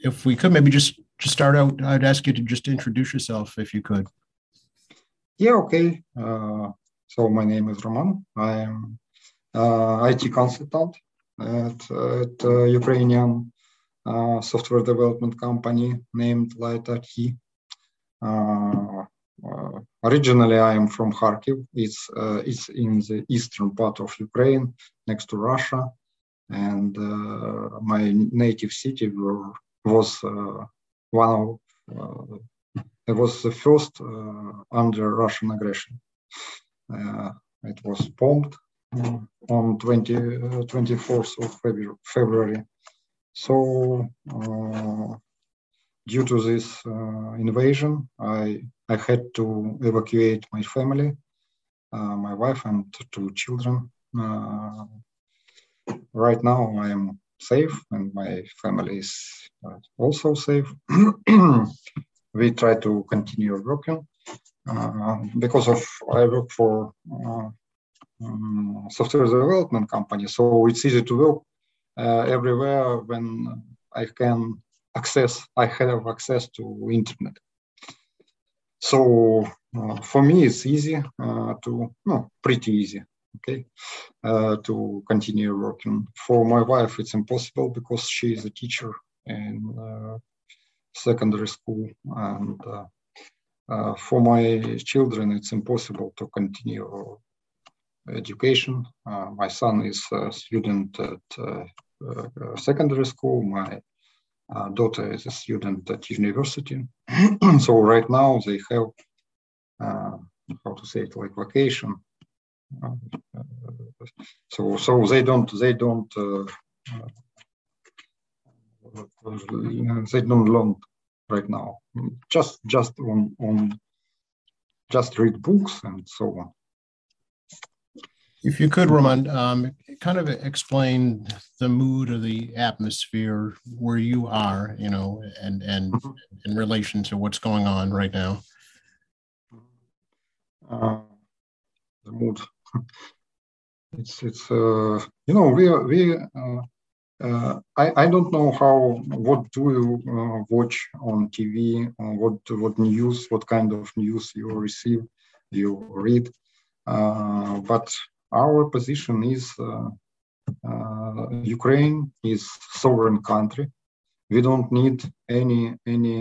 if we could maybe just to start out, I'd ask you to just introduce yourself if you could. Yeah, okay. So my name is Roman. I am IT consultant at a Ukrainian software development company named LightIT. Originally, I am from Kharkiv. It's in the eastern part of Ukraine, next to Russia, and my native city was one of it was the first under Russian aggression. It was bombed on 24th of February. So due to this invasion, I had to evacuate my family, my wife and two children. Right now I am safe and my family is also safe. We try to continue working because I work for software development company, so it's easy to work everywhere when I have access to internet. So for me, it's easy pretty easy, okay, to continue working. For my wife, it's impossible because she is a teacher in secondary school, and for my children, it's impossible to continue education. My son is a student at secondary school. My daughter is a student at university. So right now they have how to say it, like vacation. So they don't learn right now. Just read books and so on. If you could, Roman, kind of explain the mood or the atmosphere where you are, and in relation to what's going on right now. The mood. It's we I don't know what do you watch on TV, what news, what kind of news you receive, you read, but our position is Ukraine is sovereign country. We don't need any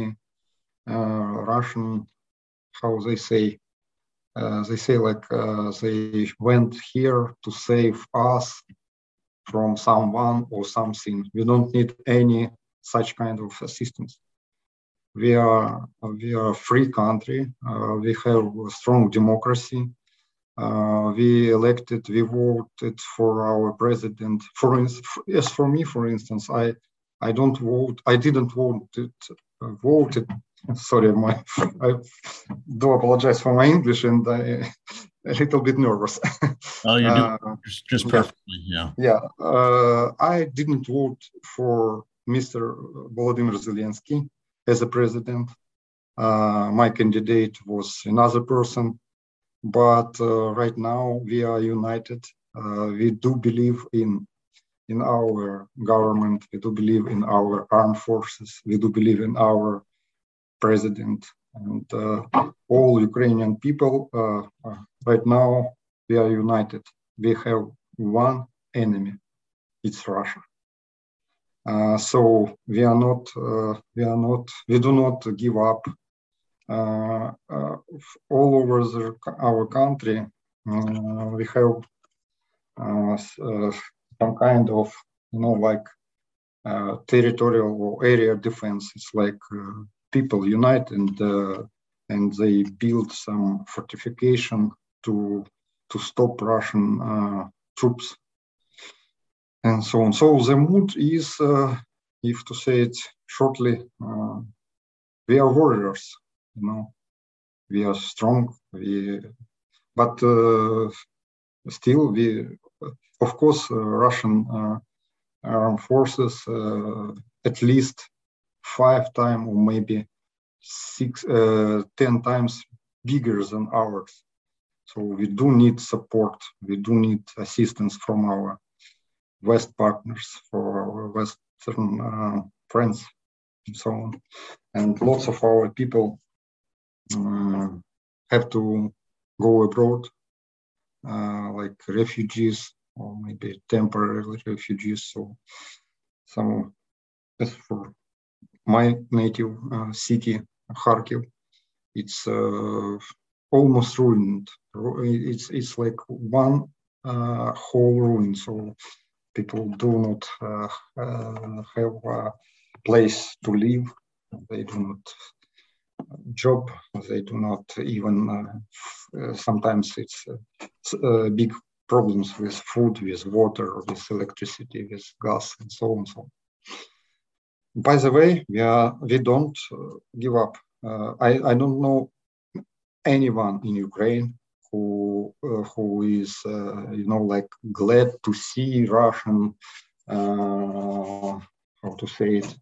Russian, how they say like they went here to save us from someone or something. We don't need any such kind of assistance. We are a free country. We have a strong democracy. We voted for our president. For me, for instance, I didn't vote. Sorry, I do apologize for my English, and I'm a little bit nervous. Oh, you do just perfectly, yeah. Yeah, I didn't vote for Mr. Volodymyr Zelensky as a president. My candidate was another person. But right now we are united. We do believe in our government. We do believe in our armed forces. We do believe in our president, and all Ukrainian people. Right now we are united. We have one enemy. It's Russia. So we do not give up. All over our country, we have some kind of, like territorial or area defense. It's like people unite and they build some fortification to stop Russian troops and so on. So the mood is, if to say it shortly, we are warriors. We are strong. But still, of course, Russian armed forces at least 5 times or maybe 10 times bigger than ours. So we do need support. We do need assistance from our West partners, for our Western friends. and so on. And lots of our people have to go abroad, like refugees or maybe temporary refugees. So as for my native city, Kharkiv, it's almost ruined. It's like one whole ruin. So people do not have a place to live. They do not job. They do not even. Sometimes it's big problems with food, with water, with electricity, with gas, and so on. So, by the way, we don't give up. I don't know anyone in Ukraine who is like glad to see Russian how to say it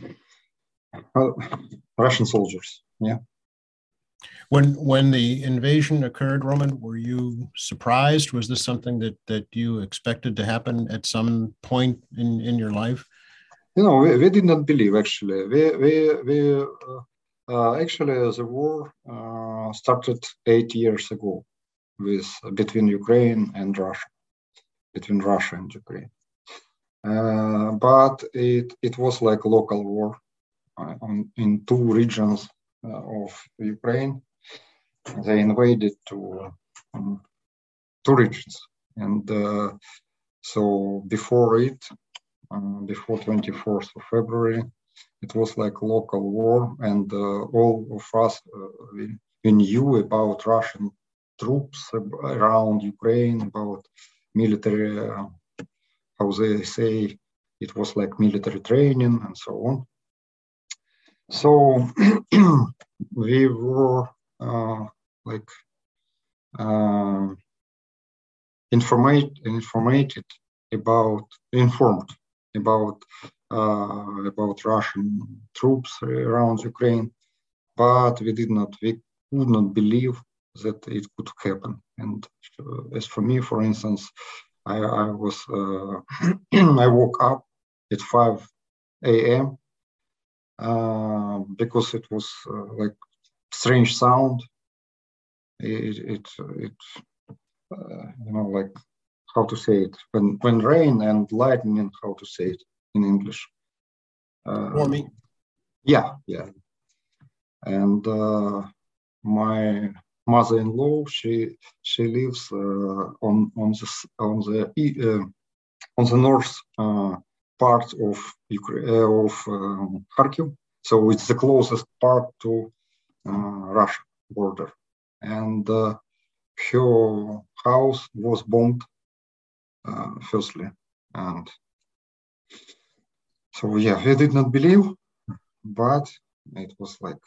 Russian soldiers. Yeah. When the invasion occurred, Roman, were you surprised? Was this something that you expected to happen at some point in your life? We did not believe actually. We actually the war started 8 years ago between Ukraine and Russia, between Russia and Ukraine. But it was like local war in two regions of Ukraine. They invaded two regions, and so before 24th of February, it was like local war, and all of us we knew about Russian troops around Ukraine, about military, how they say, it was like military training and so on. So we were informed about Russian troops around Ukraine, but we could not believe that it could happen. And as for me, for instance, I was I woke up at 5 a.m. Because it was like strange sound. It like how to say it when rain and lightning, how to say it in English. Warming. Yeah. And my mother-in-law, she lives on the north part of Kharkiv, so it's the closest part to Russia border, and her house was bombed firstly, and so yeah, we did not believe, but it was like,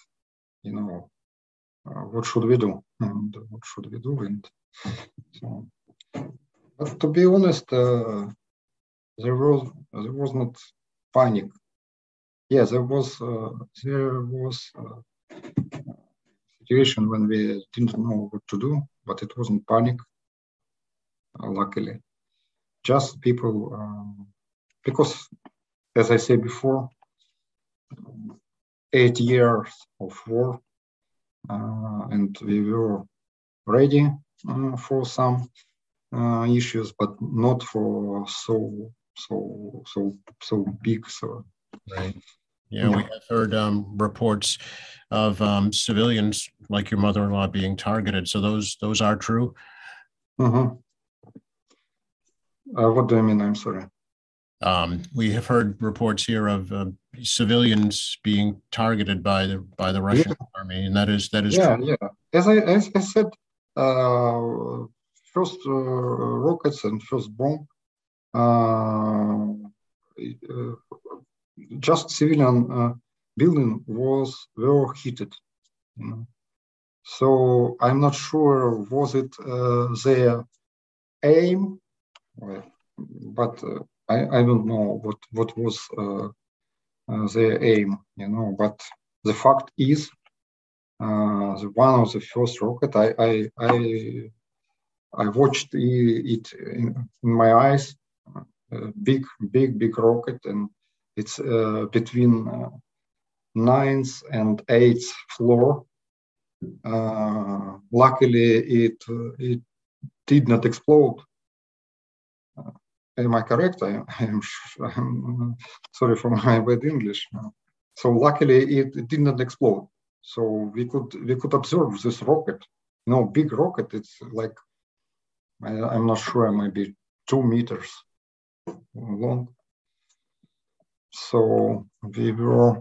what should we do? And what should we do? And so, but to be honest, there was not panic. Yeah, there was situation when we didn't know what to do, but it wasn't panic. Luckily, just people, because as I said before, 8 years of war, and we were ready for some issues, but not for so big. So right. Yeah, we have heard reports of civilians like your mother-in-law being targeted. So those are true. Mm-hmm. What do you mean? I'm sorry. We have heard reports here of civilians being targeted by the Russian army, and that is true. Yeah. As I said, first rockets and first bomb, just civilian building were hit. So I'm not sure was it their aim, but I don't know what was their aim, But the fact is, the one of the first rocket, I watched it in my eyes, big rocket, and it's between ninth and eighth floor. Luckily, it did not explode. Am I correct? I'm sorry for my bad English. So luckily, it did not explode. So we could observe this rocket. Big rocket. It's like I'm not sure. It might be 2 meters long. So we were,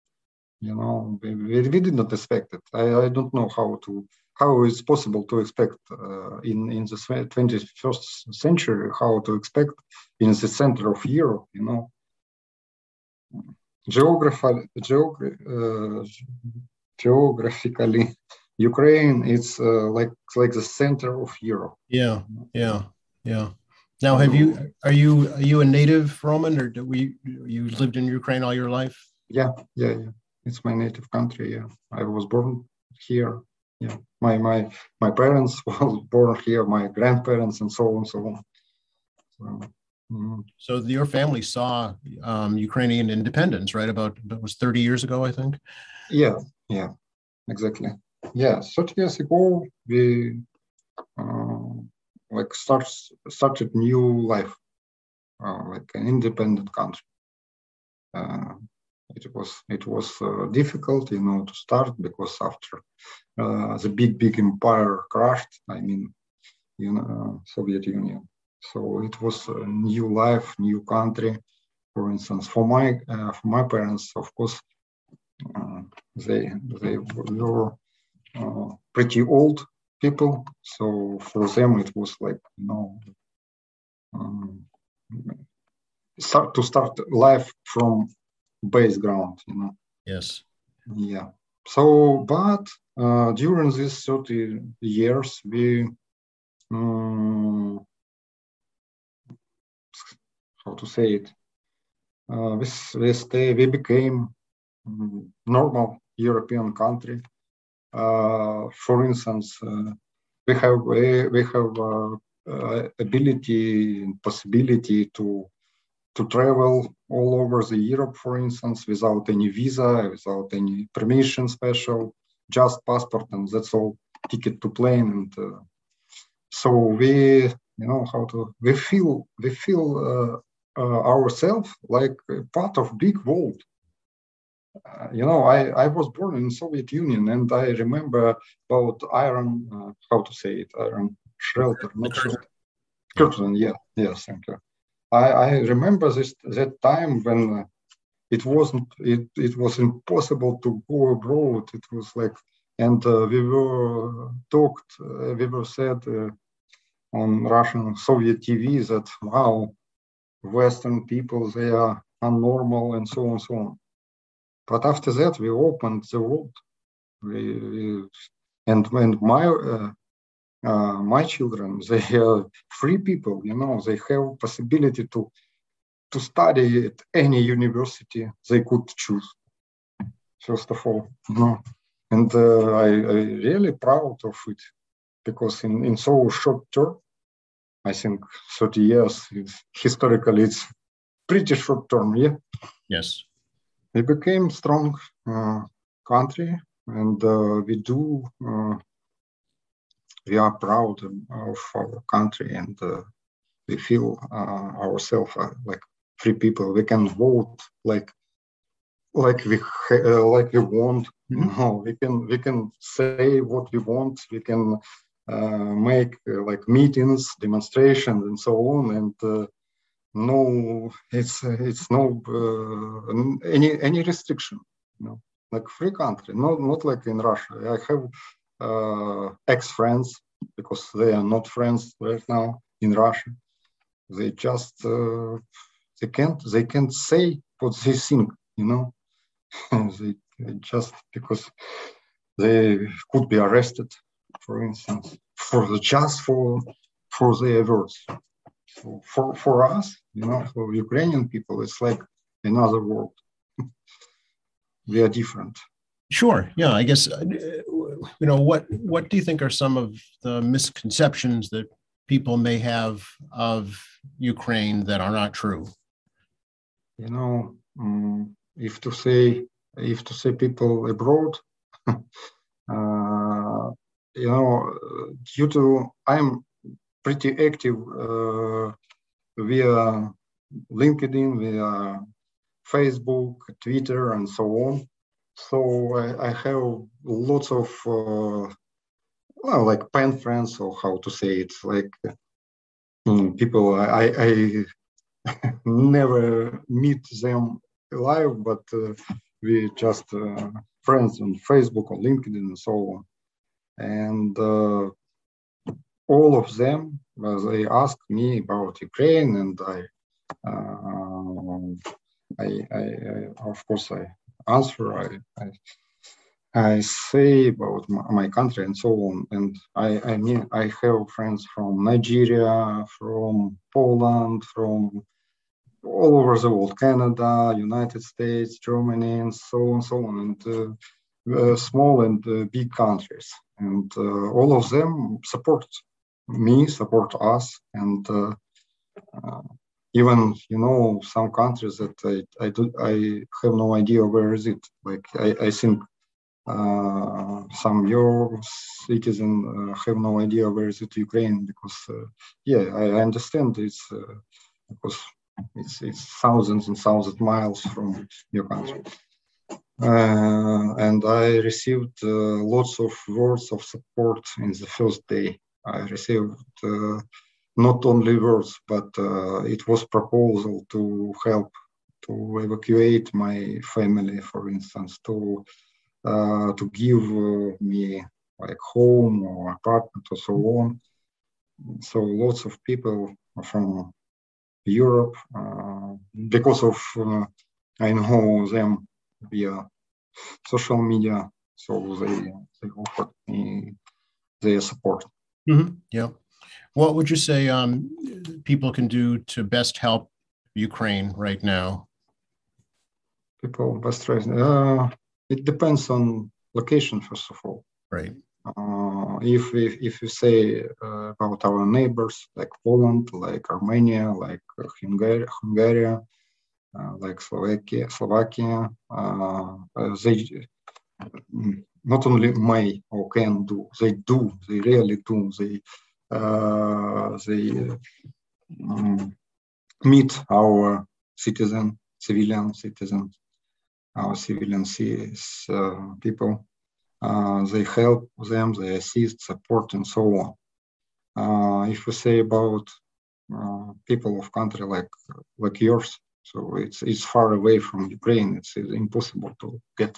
we did not expect it. I don't know how it's possible to expect in the 21st century, how to expect in the center of Europe, geographically, Ukraine, it's like the center of Europe. Yeah. Now, are you a native Roman, or you lived in Ukraine all your life? Yeah. It's my native country. Yeah, I was born here. Yeah, my parents were born here. My grandparents and so on. So your family saw Ukrainian independence, right? About it was 30 years ago, I think. Yeah, exactly. Yeah, 30 years ago we started new life, like an independent country. It was difficult, to start, because after the big empire crashed, Soviet Union. So it was a new life, new country. For instance, for my parents, of course, they were pretty old people. So for them, it was like start life from base ground. Yes. Yeah. So, but during these 30 years, we how to say it? We became normal European country. For instance, we have ability and possibility to travel all over the Europe, for instance, without any visa, without any permission special, just passport, and that's all, ticket to plane. And so we feel ourselves like part of big world. I was born in Soviet Union, and I remember about iron, iron shelter, not shelter, curtain. Yeah, thank you. I remember that time when it was impossible to go abroad. It was like, and we were said on Russian Soviet TV that, wow, Western people, they are unnormal, and so on. But after that, we opened the world. And my children, they are free people. They have possibility to study at any university they could choose. First of all, and I really proud of it, because in so short term, I think 30 years historically, it's pretty short term. Yeah. Yes. We became strong country, and we are proud of our country, and we feel ourselves like free people. We can vote like we want. We can say what we want. We can make like meetings, demonstrations, and so on. And no, it's no any restriction. Like free country. Not like in Russia. I have ex-friends, because they are not friends right now in Russia. They just they can't say what they think. They just, because they could be arrested, for instance, for their words. So for us, for Ukrainian people, it's like another world. We are different. Sure. Yeah. I guess what do you think are some of the misconceptions that people may have of Ukraine that are not true? If to say if to say people abroad, due to I'm pretty active via LinkedIn, via Facebook, Twitter, and so on. So I have lots of like pen friends, or how to say it, like people I never meet them live, but we just friends on Facebook or LinkedIn and so on. And all of them, they ask me about Ukraine, and I of course I answer. I say about my country and so on. And I mean, I have friends from Nigeria, from Poland, from all over the world, Canada, United States, Germany, and so on, and small and big countries. And all of them support me, support us, and even some countries that I have no idea where is it. Like I think some your citizens have no idea where is it Ukraine, because I understand it's because it's thousands and thousands of miles from your country. And I received lots of words of support in the first day. I received not only words, but it was proposal to help to evacuate my family, for instance, to give me like home or apartment or so on. So lots of people from Europe, because of I know them via social media, so they offered me their support. Mm-hmm. Yeah. What would you say people can do to best help Ukraine right now? People best try. It depends on location, first of all. Right. If you say about our neighbors like Poland, like Armenia, like Hungary, like Slovakia, they not only may or can do, they really do. They meet our civilian citizens, our civilian people. They help them, they assist, support, and so on. If we say about people of country like yours, so it's far away from Ukraine. It's impossible to get.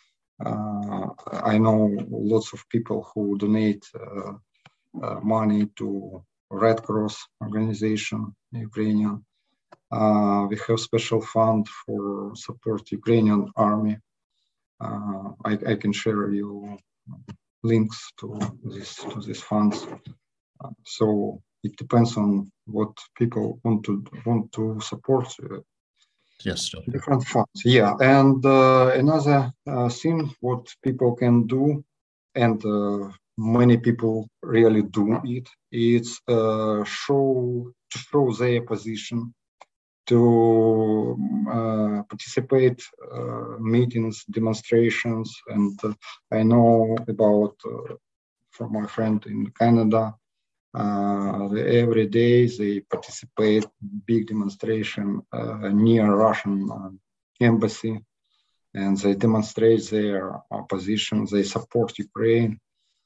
I know lots of people who donate money to Red Cross organization, Ukrainian. We have special fund for support Ukrainian army. I can share you links to these funds. So it depends on what people want to support. Yes, different funds. Yeah, and another thing what people can do, and many people really do it, it's show their position, to participate meetings, demonstrations, and I know about from my friend in Canada. Every day they participate big demonstration near Russian embassy, and they demonstrate their opposition. They support Ukraine,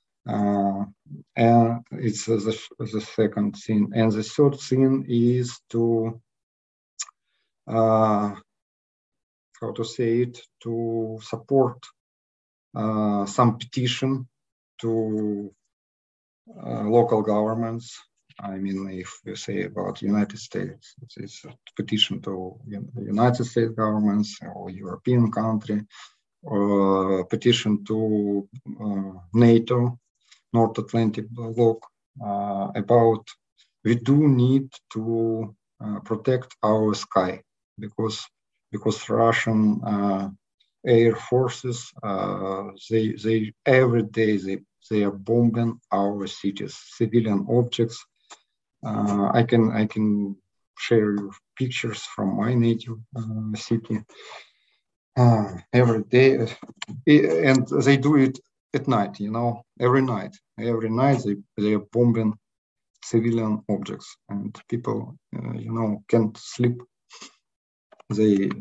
and it's the second thing. And the third thing is to how to say it, to support some petition to local governments. I mean, if you say about United States, it's a petition to the United States governments or European country, or a petition to NATO, North Atlantic Bloc, about we do need to protect our sky, because Russian air forces they every day they are bombing our cities, civilian objects. I can share you pictures from my native city. every day, and they do it at night. Every night. Every night they are bombing civilian objects, and people, can't sleep. They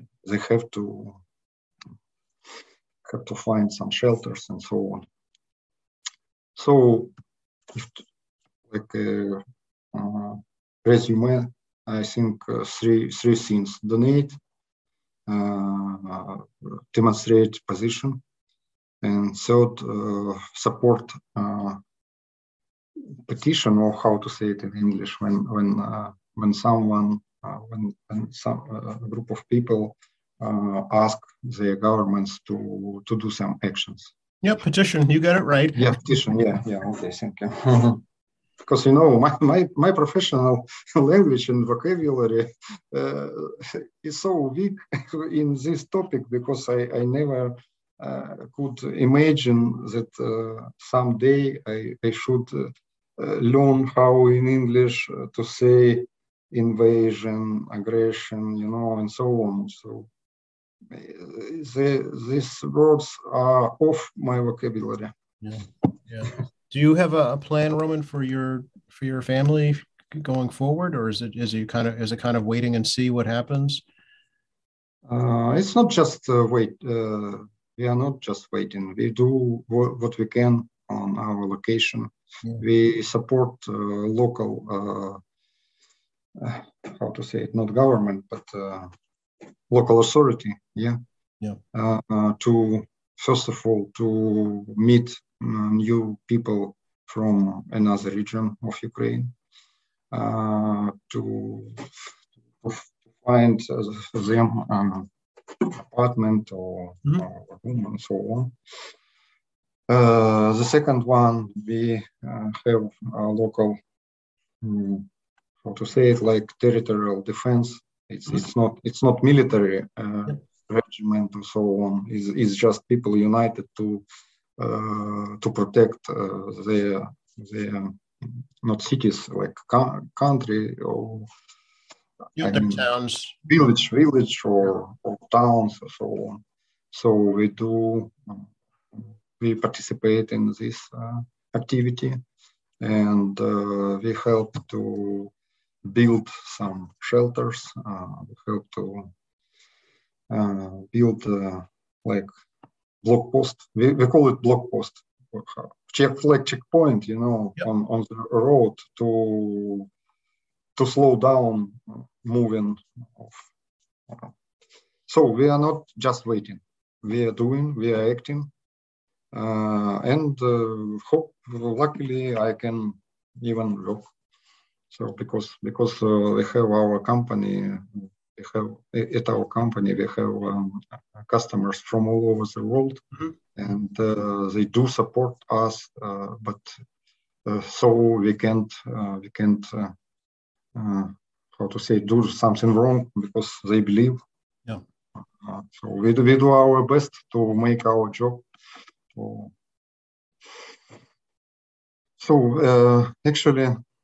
have to find some shelters and so on. So, like resume, I think three things: donate, demonstrate position, and third, support petition, or how to say it in English, when someone when some group of people ask their governments to do some actions. Yeah, petition. You got it right. Yeah, petition. Yeah. Okay, thank you. Because my professional language and vocabulary is so weak in this topic, because I never could imagine that someday I should learn how in English to say invasion, aggression, and so on. So these words are off my vocabulary. Yeah. Do you have a plan, Roman, for your family going forward, or is it kind of waiting and see what happens? It's not just wait. We are not just waiting. We do what we can on our location. Yeah. We support local, how to say it, not government, but local authority. Yeah. To first of all, to meet new people from another region of Ukraine, to find them apartment or room and so on. The second one, we have a local, how to say it, like territorial defense. It's not military regiment or so on. It's just people united to protect their not cities, like country, or towns, village or towns or so on. So we participate in this activity, and we help to build some shelters. We help to build like block post. We call it block post. Checkpoint, on the road to slow down moving of. So we are not just waiting. We are acting, and luckily I can even work. So because we have our company, we have customers from all over the world, and they do support us, but so we can't how to say, do something wrong because they believe. Yeah. So we do our best to make our job. So actually,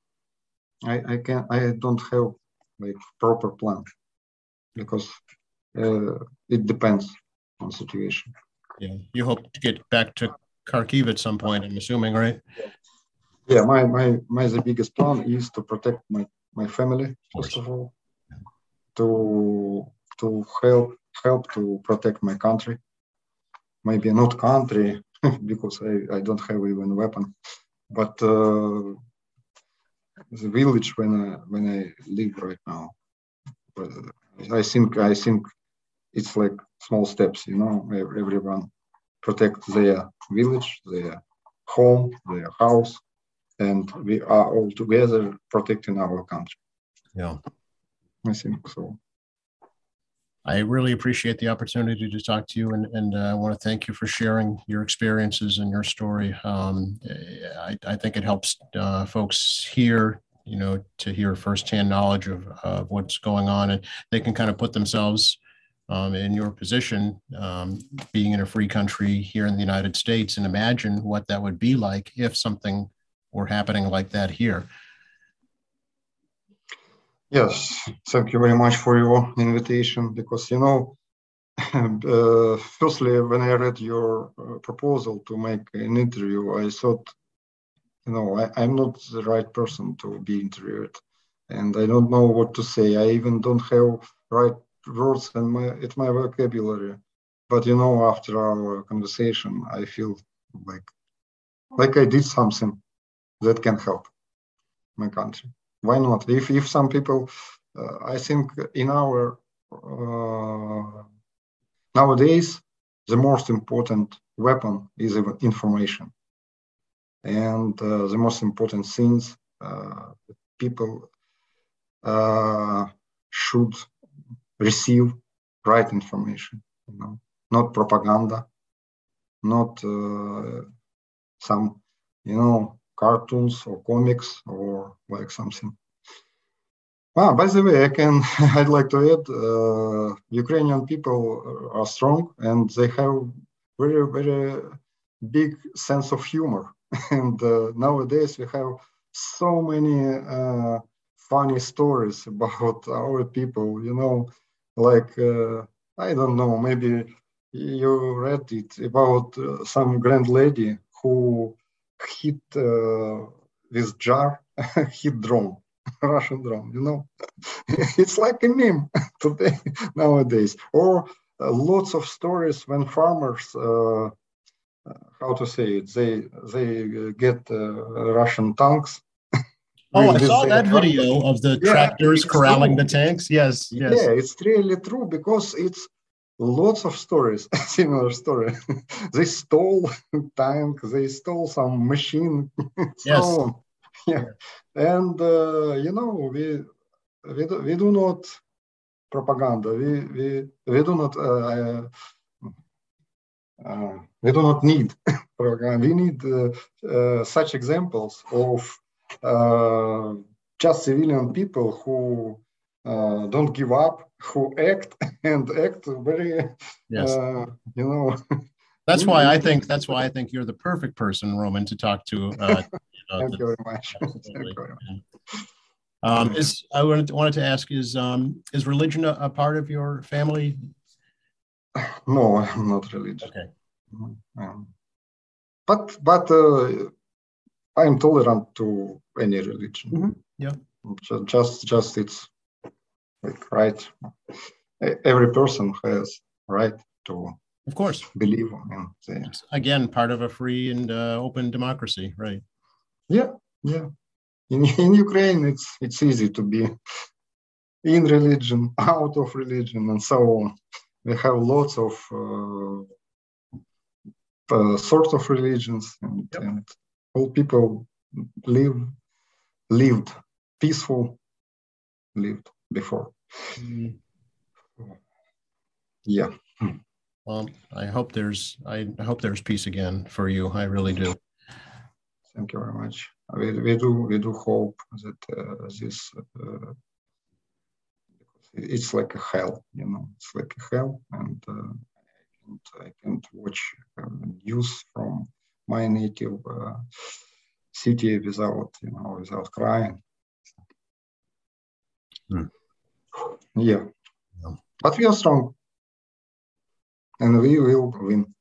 I don't have like proper plan, because it depends on situation. Yeah, you hope to get back to Kharkiv at some point, I'm assuming, right? Yeah, my the biggest plan is to protect my family, first of all, to help to protect my country. Maybe not country because I don't have even a weapon, but the village when I live right now. But I think it's like small steps, everyone protect their village, their home, their house, and we are all together protecting our country. Yeah, I think so. I really appreciate the opportunity to talk to you, and I want to thank you for sharing your experiences and your story. I think it helps folks here, to hear firsthand knowledge of what's going on, and they can kind of put themselves in your position, being in a free country here in the United States, and imagine what that would be like if something were happening like that here. Yes, thank you very much for your invitation, because Firstly, when I read your proposal to make an interview, I thought, I'm not the right person to be interviewed, and I don't know what to say. I even don't have right words in my vocabulary. But after our conversation, I feel like I did something that can help my country. Why not? If some people, I think in our nowadays, the most important weapon is information. And the most important things people should receive right information, not propaganda, not some, cartoons or comics or like something. By the way, I'd like to add, Ukrainian people are strong and they have very, very big sense of humor. And nowadays we have so many funny stories about our people, like, I don't know, maybe you read it about some grand lady who hit this jar, hit drone. Russian drone, it's like a meme today nowadays. Or lots of stories when farmers, how to say it, they get Russian tanks. Oh, I saw that video of the tractors corralling the tanks. Yes, yes. Yeah, it's really true because it's lots of stories, similar story. They stole tank, they stole some machine, so on. Yeah, and we do not propaganda. We do not we do not need propaganda. We need such examples of just civilian people who don't give up, who act and act very, That's why I think you're the perfect person, Roman, to talk to. Thank you very much. Thank you very much. I wanted to ask: is religion a part of your family? No, I'm not religious. Okay. But I'm tolerant to any religion. Mm-hmm. Yeah. Just it's like right. Every person has right to, of course, believe in. It's, again, part of a free and open democracy, right? Yeah. In Ukraine, it's easy to be in religion, out of religion, and so on. We have lots of sorts of religions, and all people lived peaceful, lived before. Yeah. Well, I hope there's peace again for you. I really do. Thank you very much. We do hope that this it's like a hell, it's like a hell, and I can't watch news from my native city without crying. Yeah, but we are strong, and we will win.